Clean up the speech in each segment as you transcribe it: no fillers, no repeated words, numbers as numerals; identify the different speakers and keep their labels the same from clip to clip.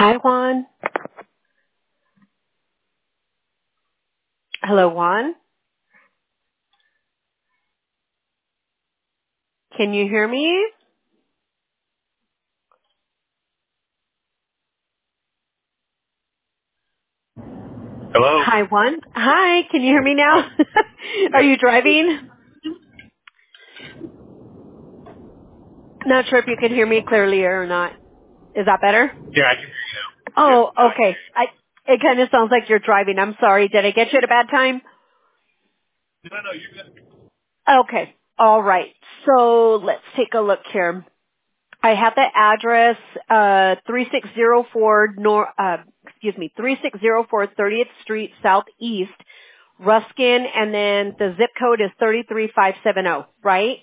Speaker 1: Hi, Juan. Hello, Juan. Can you hear me?
Speaker 2: Hello?
Speaker 1: Hi, Juan. Hi, can you hear me
Speaker 2: Oh,
Speaker 1: now? Are
Speaker 2: yes.
Speaker 1: you driving? Not sure if you can hear me clearly or not. Is that better?
Speaker 2: Yeah, I can hear you now. Yes,
Speaker 1: Oh,
Speaker 2: now I can
Speaker 1: okay.
Speaker 2: hear
Speaker 1: It kind of sounds like you're driving. I'm sorry. Did I get you at a bad time?
Speaker 2: you. No, no, you're good.
Speaker 1: Okay. All right. So let's take a look here. I have the address 3604 3604 30th Street Southeast, Ruskin, and then the zip code is 33570, right?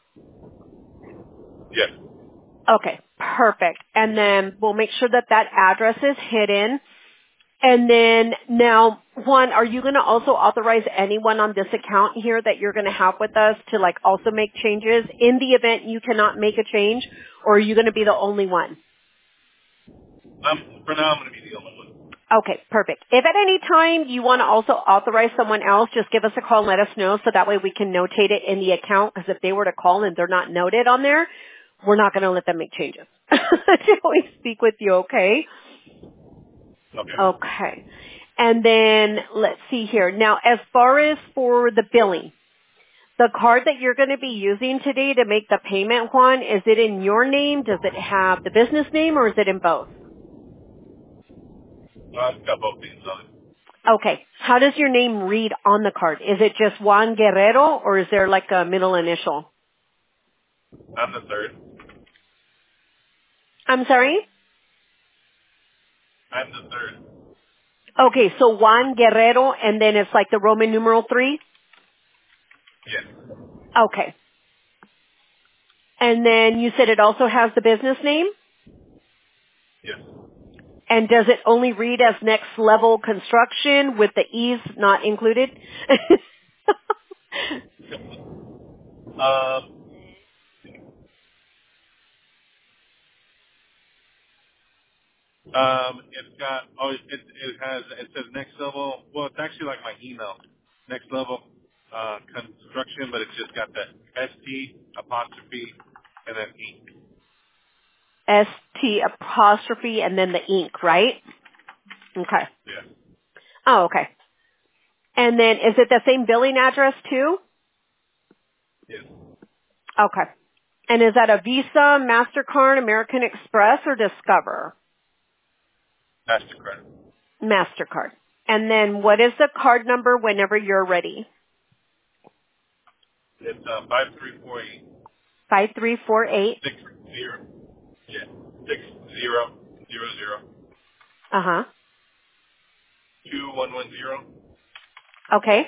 Speaker 2: Yes.
Speaker 1: Okay, perfect. And then we'll make sure that that address is hidden. And then now, Juan, are you going to also authorize anyone on this account here that you're going to have with us to like also make changes in the event you cannot make a change, or are you going to be the only one?
Speaker 2: For now, I'm going to be the only one.
Speaker 1: Okay, perfect. If at any time you want to also authorize someone else, just give us a call and let us know so that way we can notate it in the account, because if they were to call and they're not noted on there, we're not going to let them make changes. Until we speak with you, okay?
Speaker 2: Okay.
Speaker 1: Okay. And then let's see here. Now, as far as for the billing, the card that you're going to be using today to make the payment, Juan, is it in your name? Does it have the business name, or is it in both?
Speaker 2: I've got both things on it.
Speaker 1: Okay. How does your name read on the card? Is it just Juan Guerrero, or is there like a middle initial?
Speaker 2: I'm the third.
Speaker 1: I'm sorry?
Speaker 2: I'm the third.
Speaker 1: Okay, so Juan Guerrero, and then it's like the Roman numeral 3?
Speaker 2: Yes.
Speaker 1: Okay. And then you said it also has the business name?
Speaker 2: Yes.
Speaker 1: And does it only read as next level construction with the E's not included?
Speaker 2: Um, it's got, it says next level. Well, it's actually like my email. Next level, construction, but it's just got the ST apostrophe and then E.
Speaker 1: ST apostrophe and then the ink, right? Okay.
Speaker 2: Yes.
Speaker 1: Oh, okay. And then is it the same billing address too?
Speaker 2: Yes.
Speaker 1: Okay. And is that a Visa, MasterCard, American Express, or Discover?
Speaker 2: MasterCard.
Speaker 1: MasterCard. And then what is the card number whenever you're ready?
Speaker 2: It's 5348
Speaker 1: 5348.
Speaker 2: 60. Yeah. 6000
Speaker 1: Uh-huh.
Speaker 2: 2110
Speaker 1: Okay.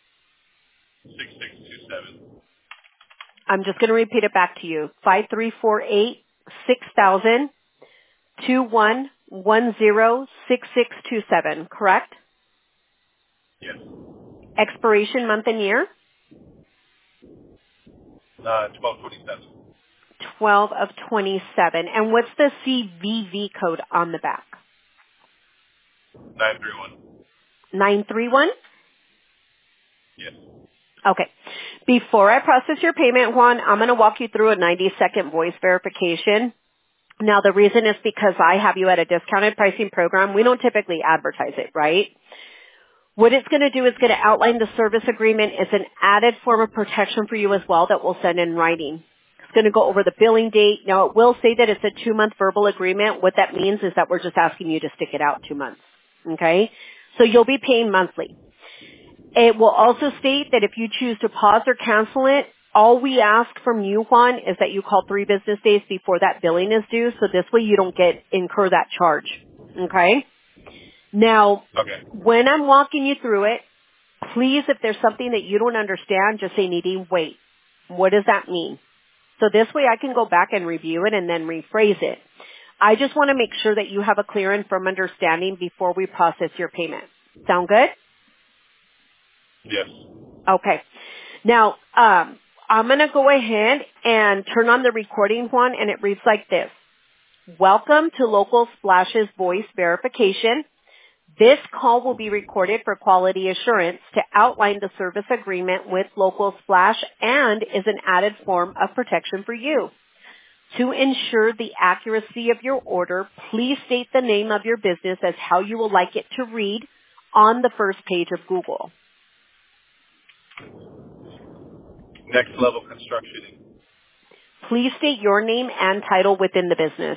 Speaker 2: 6627.
Speaker 1: I'm just going to repeat it back to you. 5348 6000 2110 6627. Correct?
Speaker 2: Yes.
Speaker 1: Expiration month and year?
Speaker 2: 1227.
Speaker 1: 12 of 27. And what's the CVV code on the back?
Speaker 2: 931.
Speaker 1: 931?
Speaker 2: Yes.
Speaker 1: Okay. Before I process your payment, Juan, I'm going to walk you through a 90-second voice verification. Now, the reason is because I have you at a discounted pricing program. We don't typically advertise it, right? What it's going to do is going to outline the service agreement. It's an added form of protection for you as well that we'll send in writing. It's going to go over the billing date. Now, it will say that it's a 2-month verbal agreement. What that means is that we're just asking you to stick it out 2 months. Okay? So you'll be paying monthly. It will also state that if you choose to pause or cancel it, all we ask from you, Juan, is that you call 3 business days before that billing is due, so this way you don't incur that charge. Okay? Now,
Speaker 2: Okay.
Speaker 1: when I'm walking you through it, please, if there's something that you don't understand, just say, Nadine, wait. What does that mean? So this way I can go back and review it and then rephrase it. I just want to make sure that you have a clear and firm understanding before we process your payment. Sound good?
Speaker 2: Yes.
Speaker 1: Okay. Now, I'm going to go ahead and turn on the recording, Juan, and it reads like this. Welcome to Local Splash's voice verification. This call will be recorded for quality assurance to outline the service agreement with Local Splash and is an added form of protection for you. To ensure the accuracy of your order, please state the name of your business as how you will like it to read on the first page of Google.
Speaker 2: Next Level Construction.
Speaker 1: Please state your name and title within the business.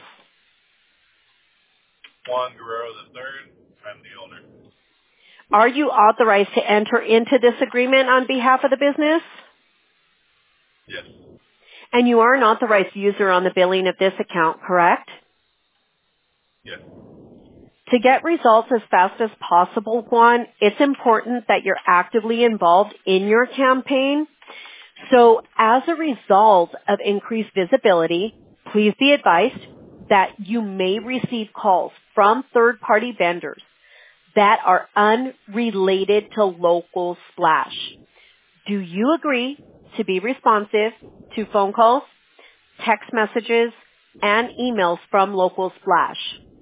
Speaker 2: Juan Guerrero III. I'm the owner.
Speaker 1: Are you authorized to enter into this agreement on behalf of the business?
Speaker 2: Yes.
Speaker 1: And you are an authorized user on the billing of this account, correct?
Speaker 2: Yes.
Speaker 1: To get results as fast as possible, Juan, it's important that you're actively involved in your campaign. So as a result of increased visibility, please be advised that you may receive calls from third-party vendors that are unrelated to Local Splash. Do you agree to be responsive to phone calls, text messages, and emails from Local Splash?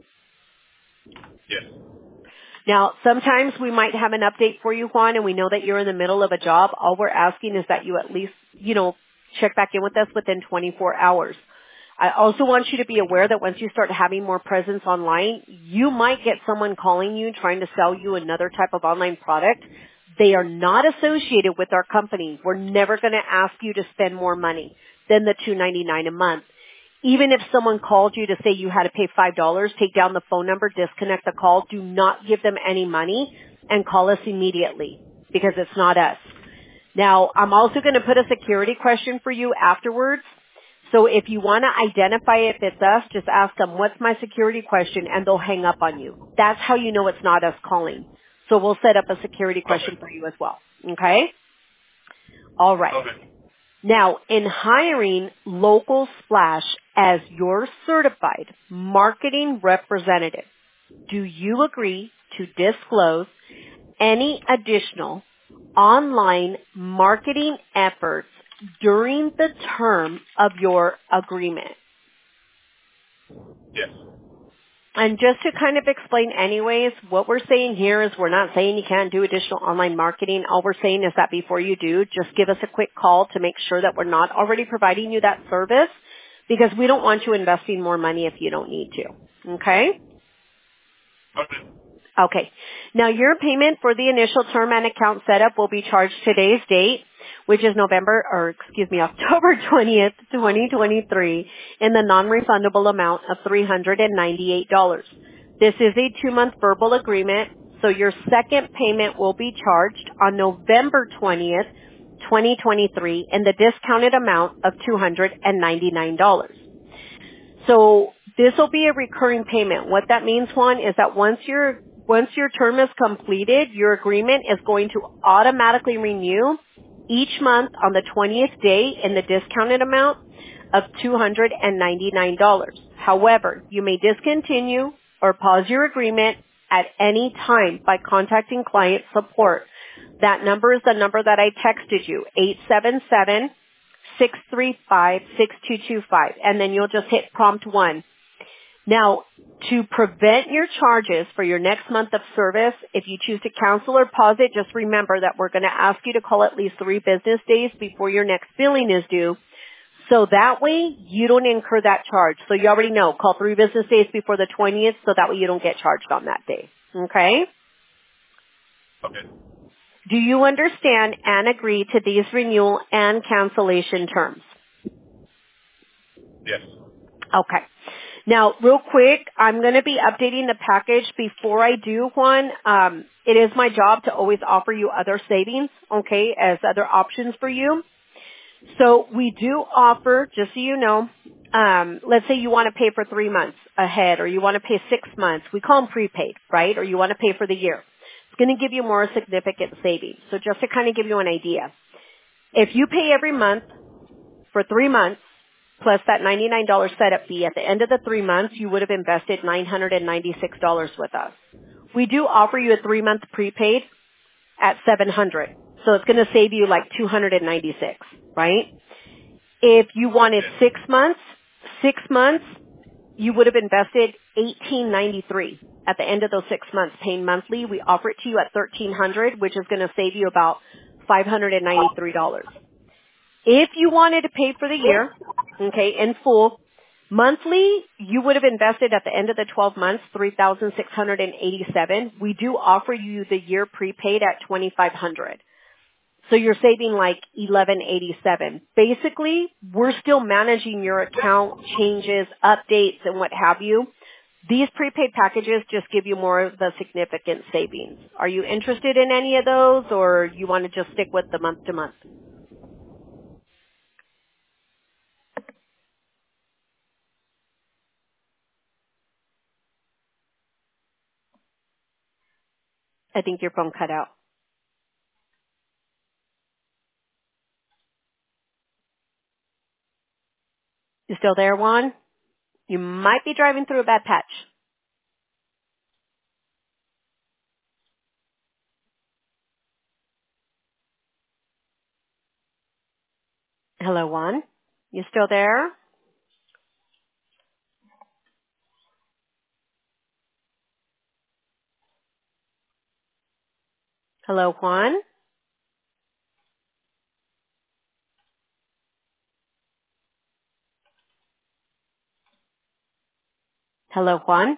Speaker 2: Yes.
Speaker 1: Now, sometimes we might have an update for you, Juan, and we know that you're in the middle of a job. All we're asking is that you at least, check back in with us within 24 hours. I also want you to be aware that once you start having more presence online, you might get someone calling you trying to sell you another type of online product. They are not associated with our company. We're never going to ask you to spend more money than the $2.99 a month. Even if someone called you to say you had to pay $5, take down the phone number, disconnect the call, do not give them any money, and call us immediately because it's not us. Now, I'm also going to put a security question for you afterwards. So if you want to identify if it's us, just ask them, what's my security question? And they'll hang up on you. That's how you know it's not us calling. So we'll set up a security question for you as well. Okay? All right.
Speaker 2: Okay.
Speaker 1: Now, in hiring Local Splash as your certified marketing representative, do you agree to disclose any additional online marketing efforts during the term of your agreement?
Speaker 2: Yes.
Speaker 1: And just to kind of explain anyways, what we're saying here is we're not saying you can't do additional online marketing. All we're saying is that before you do, just give us a quick call to make sure that we're not already providing you that service because we don't want you investing more money if you don't need to. Okay?
Speaker 2: Okay.
Speaker 1: Okay. Now your payment for the initial term and account setup will be charged today's date, which is October 20th, 2023, in the non-refundable amount of $398. This is a 2-month verbal agreement, so your second payment will be charged on November 20th, 2023, in the discounted amount of $299. So this will be a recurring payment. What that means, Juan, is that once your term is completed, your agreement is going to automatically renew each month on the 20th day in the discounted amount of $299. However, you may discontinue or pause your agreement at any time by contacting client support. That number is the number that I texted you, 877-635-6225, and then you'll just hit prompt 1. Now, to prevent your charges for your next month of service, if you choose to cancel or pause it, just remember that we're going to ask you to call at least 3 business days before your next billing is due. So that way, you don't incur that charge. So you already know, call 3 business days before the 20th so that way you don't get charged on that day. Okay?
Speaker 2: Okay.
Speaker 1: Do you understand and agree to these renewal and cancellation terms?
Speaker 2: Yes.
Speaker 1: Okay. Now, real quick, I'm going to be updating the package. Before I do, Juan, it is my job to always offer you other savings, okay, as other options for you. So we do offer, just so you know, let's say you want to pay for 3 months ahead or you want to pay 6 months. We call them prepaid, right? Or you want to pay for the year. It's going to give you more significant savings. So just to kind of give you an idea, if you pay every month for 3 months, plus that $99 setup fee, at the end of the 3 months, you would have invested $996 with us. We do offer you a 3-month prepaid at $700. So it's going to save you like $296, right? If you wanted 6 months, you would have invested $1,893 at the end of those 6 months paying monthly. We offer it to you at $1,300, which is going to save you about $593. If you wanted to pay for the year, okay, in full, monthly, you would have invested at the end of the 12 months $3,687. We do offer you the year prepaid at $2,500. So you're saving like $1,187. Basically, we're still managing your account changes, updates, and what have you. These prepaid packages just give you more of the significant savings. Are you interested in any of those, or you want to just stick with the month to month? I think your phone cut out. You still there, Juan? You might be driving through a bad patch. Hello, Juan? You still there? Hello, Juan? Hello, Juan?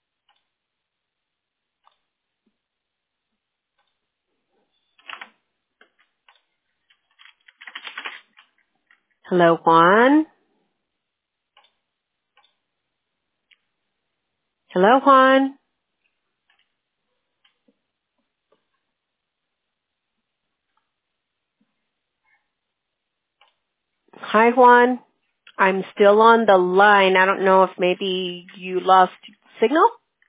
Speaker 1: Hello, Juan? Hello, Juan? Hi, Juan. I'm still on the line. I don't know if maybe you lost signal.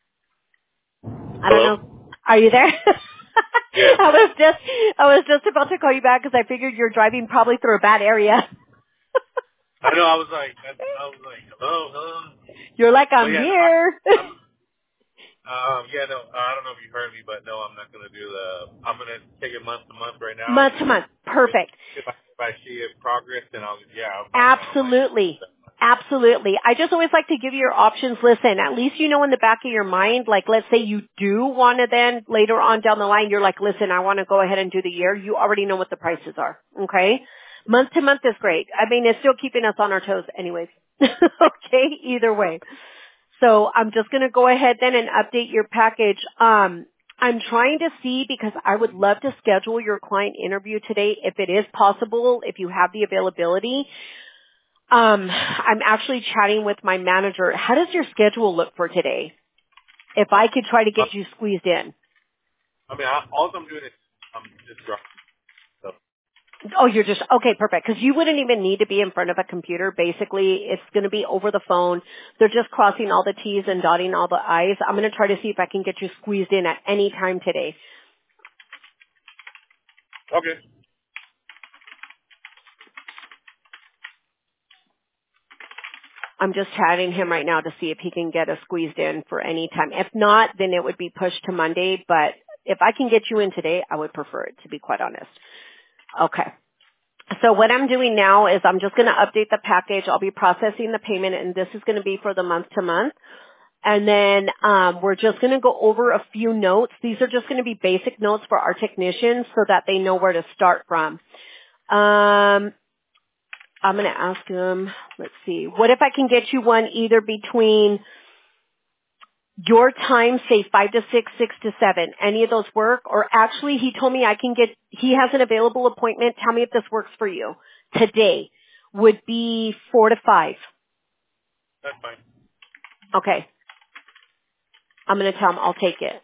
Speaker 1: I don't
Speaker 2: Hello?
Speaker 1: know. Are you there?
Speaker 2: Yeah.
Speaker 1: I was just about to call you back because I figured you're driving probably through a bad area.
Speaker 2: I know. I was like, hello.
Speaker 1: You're like,
Speaker 2: But
Speaker 1: I'm
Speaker 2: yeah, no,
Speaker 1: here.
Speaker 2: yeah, no, I don't know if you heard me, but no, I'm not going to do I'm going to take it month to month right now.
Speaker 1: Month
Speaker 2: And
Speaker 1: to
Speaker 2: then
Speaker 1: month. Perfect.
Speaker 2: if I see it progress, then I'll
Speaker 1: Absolutely. Absolutely. I just always like to give you your options. Listen, at least you know in the back of your mind, like let's say you do want to then later on down the line, you're like, listen, I want to go ahead and do the year. You already know what the prices are. Okay? Month to month is great. I mean, it's still keeping us on our toes anyways. Okay? Either way. So I'm just going to go ahead then and update your package. I'm trying to see because I would love to schedule your client interview today if it is possible, if you have the availability. I'm actually chatting with my manager. How does your schedule look for today? If I could try to get you squeezed in.
Speaker 2: I mean, all I'm doing is I'm just driving. So.
Speaker 1: Oh, you're just, okay, perfect. Because you wouldn't even need to be in front of a computer. Basically, it's going to be over the phone. They're just crossing all the T's and dotting all the I's. I'm going to try to see if I can get you squeezed in at any time today.
Speaker 2: Okay.
Speaker 1: I'm just chatting him right now to see if he can get us squeezed in for any time. If not, then it would be pushed to Monday. But if I can get you in today, I would prefer it, to be quite honest. Okay. So what I'm doing now is I'm just going to update the package. I'll be processing the payment, and this is going to be for the month to month. And then we're just going to go over a few notes. These are just going to be basic notes for our technicians so that they know where to start from. I'm going to ask him, let's see, what if I can get you one either between your time, say 5 to 6, 6 to 7, any of those work? Or actually, he told me he has an available appointment. Tell me if this works for you. Today would be 4 to 5.
Speaker 2: That's fine.
Speaker 1: Okay. I'm going to tell him I'll take it.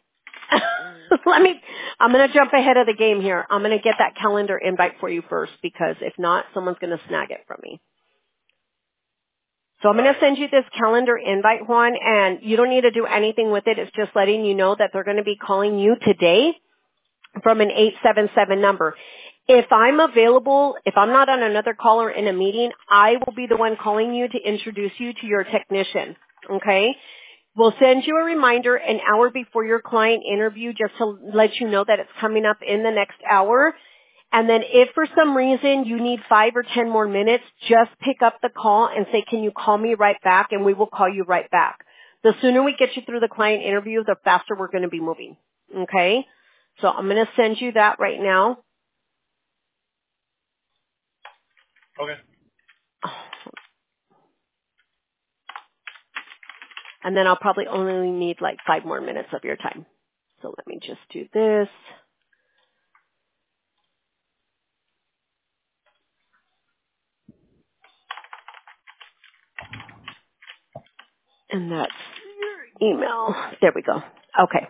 Speaker 1: I'm going to jump ahead of the game here. I'm going to get that calendar invite for you first because if not, someone's going to snag it from me. So I'm going to send you this calendar invite, Juan, and you don't need to do anything with it. It's just letting you know that they're going to be calling you today from an 877 number. If I'm available, if I'm not on another call or in a meeting, I will be the one calling you to introduce you to your technician. Okay? We'll send you a reminder an hour before your client interview just to let you know that it's coming up in the next hour. And then if for some reason you need 5 or 10 more minutes, just pick up the call and say, can you call me right back? And we will call you right back. The sooner we get you through the client interview, the faster we're going to be moving. Okay? So I'm going to send you that right now.
Speaker 2: Okay.
Speaker 1: And then I'll probably only need like 5 more minutes of your time. So let me just do this. And that's your email. There we go. Okay.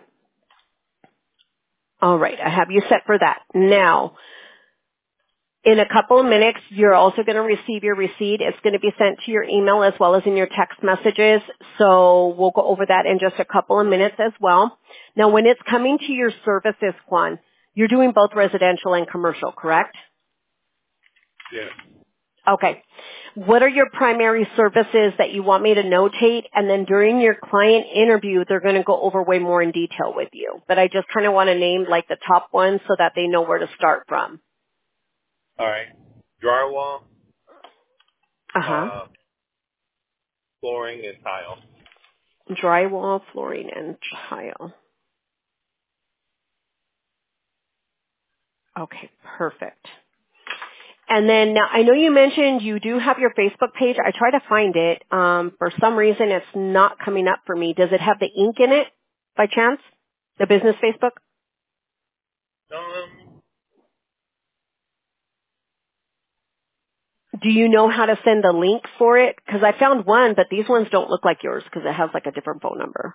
Speaker 1: All right. I have you set for that. Now, in a couple of minutes, you're also going to receive your receipt. It's going to be sent to your email as well as in your text messages. So we'll go over that in just a couple of minutes as well. Now, when it's coming to your services, Juan, you're doing both residential and commercial, correct?
Speaker 2: Yeah.
Speaker 1: Okay. What are your primary services that you want me to notate? And then during your client interview, they're going to go over way more in detail with you. But I just kind of want to name like the top ones so that they know where to start from.
Speaker 2: All right. Drywall,
Speaker 1: Uh-huh.
Speaker 2: flooring, and tile.
Speaker 1: Drywall, flooring, and tile. Okay, perfect. And then now, I know you mentioned you do have your Facebook page. I try to find it. For some reason, it's not coming up for me. Does it have the ink in it by chance? The business Facebook? Do you know how to send the link for it? Because I found one, but these ones don't look like yours because it has like a different phone number.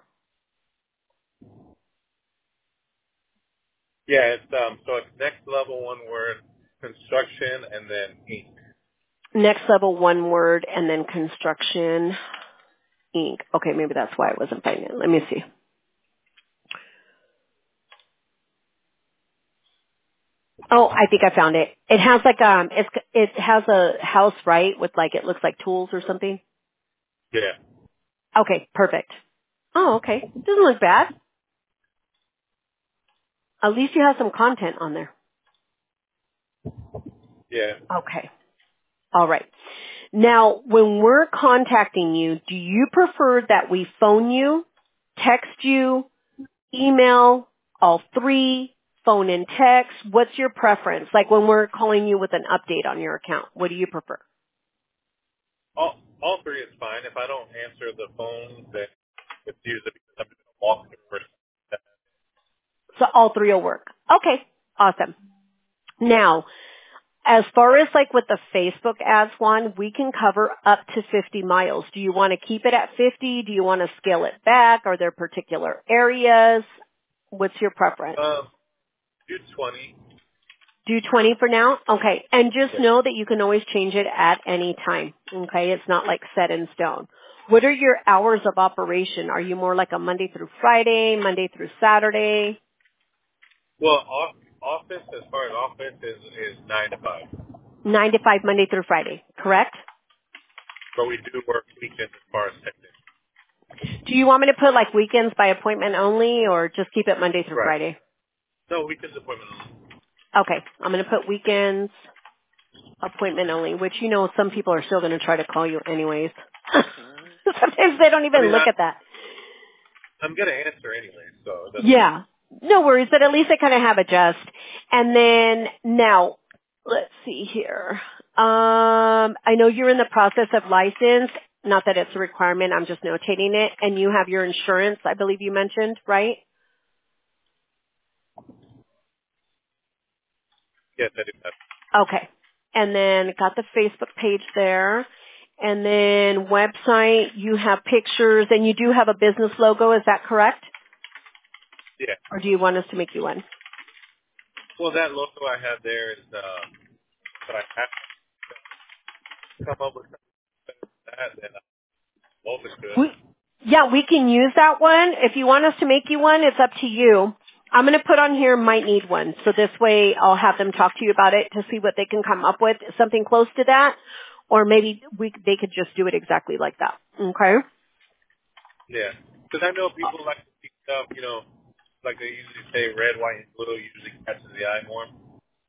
Speaker 2: Yeah, it's so it's next level one word, construction, and then ink.
Speaker 1: Next level, one word, and then construction, ink. Okay, maybe that's why I wasn't finding it. Let me see. Oh, I think I found it. It has like it has a house, right, with like it looks like tools or something.
Speaker 2: Yeah.
Speaker 1: Okay, perfect. Oh, okay. Doesn't look bad. At least you have some content on there.
Speaker 2: Yeah.
Speaker 1: Okay. All right. Now, when we're contacting you, do you prefer that we phone you, text you, email, all three, phone and text? What's your preference? Like when we're calling you with an update on your account, what do you prefer?
Speaker 2: All three is fine. If I don't answer the phone, then it's usually because I'm doing a walkthrough or something.
Speaker 1: So all three will work. Okay. Awesome. Now, as far as like with the Facebook ads one, we can cover up to 50 miles. Do you want to keep it at 50? Do you want to scale it back? Are there particular areas? What's your preference?
Speaker 2: Do 20.
Speaker 1: Do 20 for now? Okay. And just
Speaker 2: Yeah.
Speaker 1: know that you can always change it at any time. Okay. It's not like set in stone. What are your hours of operation? Are you more like a Monday through Friday, Monday through Saturday?
Speaker 2: Well, office, as far as office, is 9 to 5.
Speaker 1: 9 to 5, Monday through Friday, correct?
Speaker 2: But we do work weekends as far as technicians.
Speaker 1: Do you want me to put like weekends by appointment only or just keep it Monday through
Speaker 2: Right.
Speaker 1: Friday?
Speaker 2: No, weekends appointment only.
Speaker 1: Okay. I'm going to put weekends appointment only, which you know some people are still going to try to call you anyways. Sometimes they don't
Speaker 2: I
Speaker 1: even
Speaker 2: mean,
Speaker 1: look at that.
Speaker 2: I'm going to answer anyway, so it doesn't matter.
Speaker 1: Yeah. No worries, but at least they kind of have a just. And then now, let's see here. I know you're in the process of license. Not that it's a requirement. I'm just notating it. And you have your insurance, I believe you mentioned, right?
Speaker 2: Yes, I do that.
Speaker 1: Okay. And then got the Facebook page there. And then website, you have pictures and you do have a business logo. Is that correct?
Speaker 2: Yeah.
Speaker 1: Or do you want us to make you one?
Speaker 2: Well, that logo I have there is, but I have to come up with that, then both is good.
Speaker 1: Yeah, we can use that one. If you want us to make you one, it's up to you. I'm going to put on here might need one. So this way I'll have them talk to you about it to see what they can come up with, something close to that. Or maybe they could just do it exactly like that. Okay?
Speaker 2: Yeah. Because I know people like to see stuff, like they usually say red, white, and blue usually catches the eye more.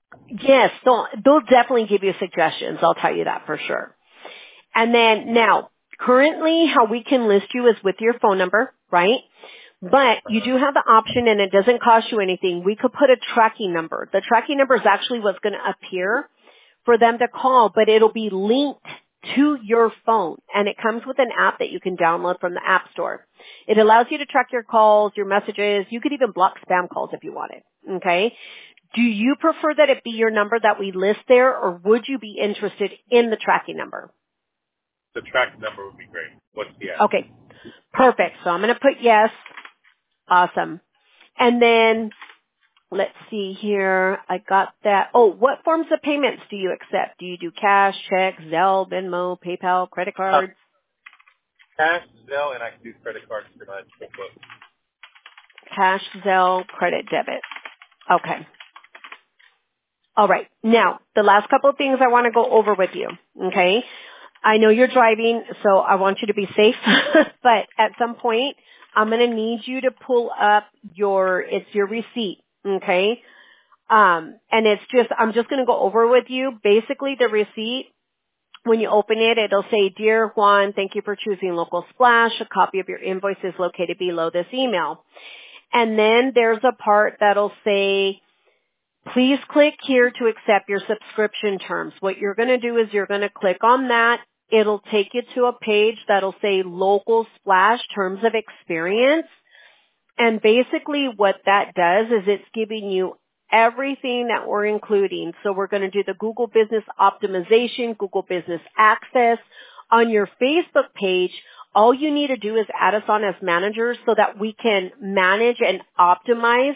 Speaker 1: Yes, they'll definitely give you suggestions. I'll tell you that for sure. And then now, currently how we can list you is with your phone number, right? But you do have the option, and it doesn't cost you anything. We could put a tracking number. The tracking number is actually what's going to appear for them to call, but it'll be linked to your phone, and it comes with an app that you can download from the App Store. It allows you to track your calls, your messages. You could even block spam calls if you wanted, okay? Do you prefer that it be your number that we list there, or would you be interested in the tracking number?
Speaker 2: The track number would be great. What's the app?
Speaker 1: Okay, perfect. So I'm going to put yes. Awesome. And then, let's see here. I got that. Oh, what forms of payments do you accept? Do you do cash, check, Zelle, Venmo, PayPal, credit cards?
Speaker 2: Cash, Zelle, and I can do credit cards for my QuickBooks.
Speaker 1: Cash, Zelle, credit, debit. Okay. All right. Now, the last couple of things I want to go over with you, okay? I know you're driving, so I want you to be safe, but at some point, I'm going to need you to pull up your receipt, okay? And I'm just going to go over with you. Basically, the receipt, when you open it, it'll say, Dear Juan, thank you for choosing Local Splash. A copy of your invoice is located below this email. And then there's a part that'll say, please click here to accept your subscription terms. What you're going to do is you're going to click on that. It'll take you to a page that'll say Local Splash Terms of Experience. And basically what that does is it's giving you everything that we're including. So we're going to do the Google Business Optimization, Google Business Access. On your Facebook page, all you need to do is add us on as managers so that we can manage and optimize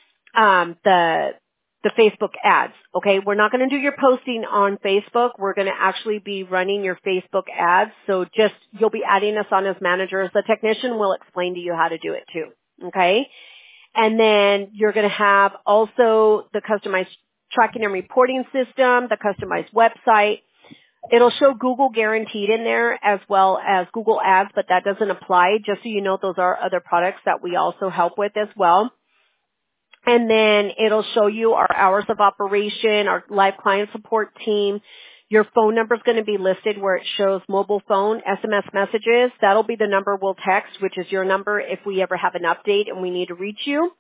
Speaker 1: the Facebook ads. Okay, we're not going to do your posting on Facebook. We're going to actually be running your Facebook ads. So you'll be adding us on as managers. The technician will explain to you how to do it too. Okay, and then you're going to have also the customized tracking and reporting system, the customized website. It'll show Google Guaranteed in there as well as Google Ads, but that doesn't apply. Just so you know, those are other products that we also help with as well. And then it'll show you our hours of operation, our live client support team. Your phone number is going to be listed where it shows mobile phone, SMS messages. That'll be the number we'll text, which is your number if we ever have an update and we need to reach you.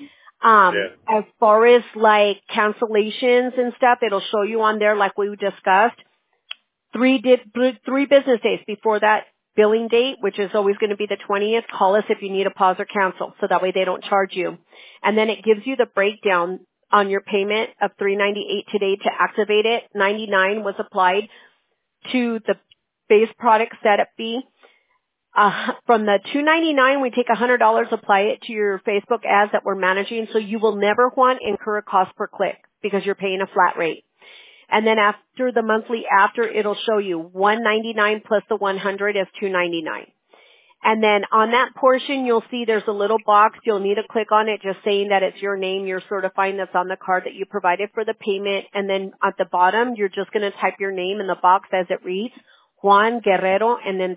Speaker 1: As far as like cancellations and stuff, it'll show you on there like we discussed. 3 business days before that billing date, which is always going to be the 20th, call us if you need a pause or cancel, so that way they don't charge you. And then it gives you the breakdown on your payment of $398 today to activate it. $99 was applied to the base product setup fee. From the $299, we take $100, apply it to your Facebook ads that we're managing, so you will never incur a cost per click because you're paying a flat rate. And then after the monthly after, it'll show you $199 plus the $100 is $299. And then on that portion, you'll see there's a little box. You'll need to click on it just saying that it's your name you're certifying that's on the card that you provided for the payment. And then at the bottom, you're just going to type your name in the box as it reads, Juan Guerrero, and then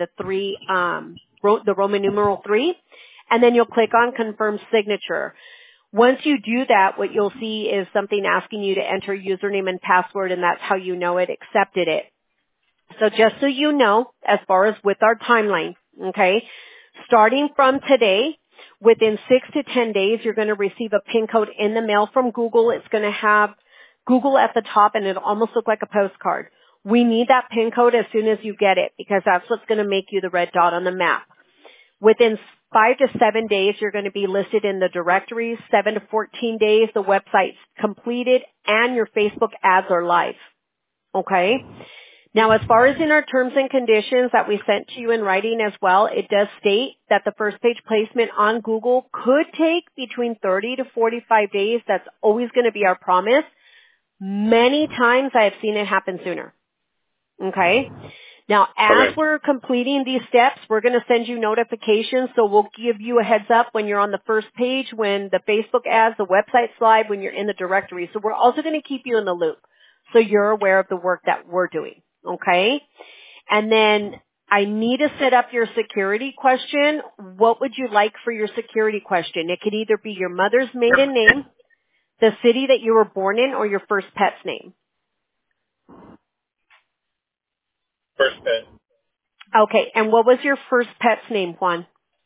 Speaker 1: the Roman numeral 3. And then you'll click on confirm signature. Once you do that, what you'll see is something asking you to enter username and password, and that's how you know it accepted it. So just so you know, as far as with our timeline, okay, starting from today, within 6 to 10 days, you're going to receive a PIN code in the mail from Google. It's going to have Google at the top, and it'll almost look like a postcard. We need that PIN code as soon as you get it because that's what's going to make you the red dot on the map. Within 5 to 7 days, you're going to be listed in the directories. 7 to 14 days, the website's completed and your Facebook ads are live. Okay? Now, as far as in our terms and conditions that we sent to you in writing as well, it does state that the first page placement on Google could take between 30 to 45 days. That's always going to be our promise. Many times I have seen it happen sooner. Okay? Now, as we're completing these steps, we're going to send you notifications, so we'll give you a heads up when you're on the first page, when the Facebook ads, the website's live, when you're in the directory. So we're also going to keep you in the loop so you're aware of the work that we're doing, okay? And then I need to set up your security question. What would you like for your security question? It could either be your mother's maiden name, The city that you were born in or your first pet's name?
Speaker 2: First pet.
Speaker 1: Okay, and what was your first pet's name, Juan?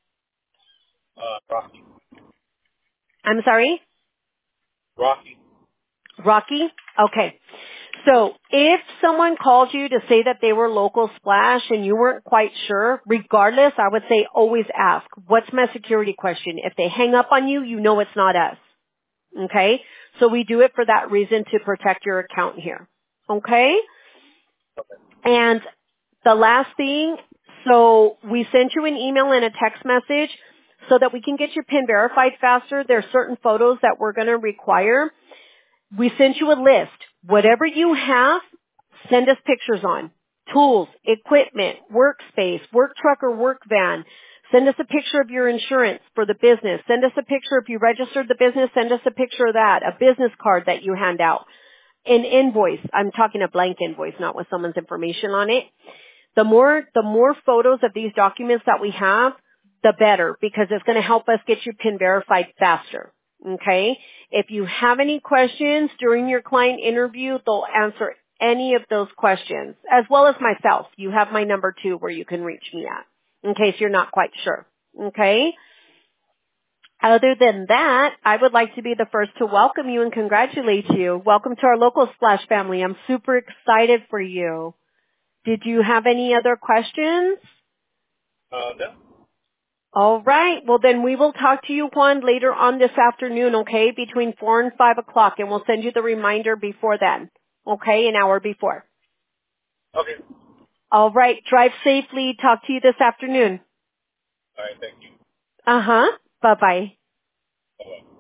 Speaker 2: Rocky.
Speaker 1: I'm sorry?
Speaker 2: Rocky.
Speaker 1: Rocky? Okay. So if someone called you to say that they were local Splash and you weren't quite sure, regardless, I would say always ask, what's my security question? If they hang up on you, you know it's not us. Okay? So we do it for that reason, to protect your account here. Okay? And the last thing, so we sent you an email and a text message so that we can get your PIN verified faster. There are certain photos that we're going to require. We sent you a list. Whatever you have, send us pictures on. Tools, equipment, workspace, work truck or work van. Send us a picture of your insurance for the business. Send us a picture if you registered the business. Send us a picture of that. A business card that you hand out. An invoice. I'm talking a blank invoice, not with someone's information on it. The more photos of these documents that we have, the better, because it's going to help us get you PIN verified faster. Okay? If you have any questions during your client interview, they'll answer any of those questions, as well as myself. You have my number too, where you can reach me at, in case you're not quite sure. Okay? Other than that, I would like to be the first to welcome you and congratulate you. Welcome to our local Splash family. I'm super excited for you. Did you have any other questions?
Speaker 2: No.
Speaker 1: All right. Well, then we will talk to you, Juan, later on this afternoon, okay, between 4 and 5 o'clock, and we'll send you the reminder before then, okay, an hour before.
Speaker 2: Okay.
Speaker 1: All right. Drive safely. Talk to you this afternoon.
Speaker 2: All right. Thank you.
Speaker 1: Uh-huh. Bye-bye.
Speaker 2: Bye-bye.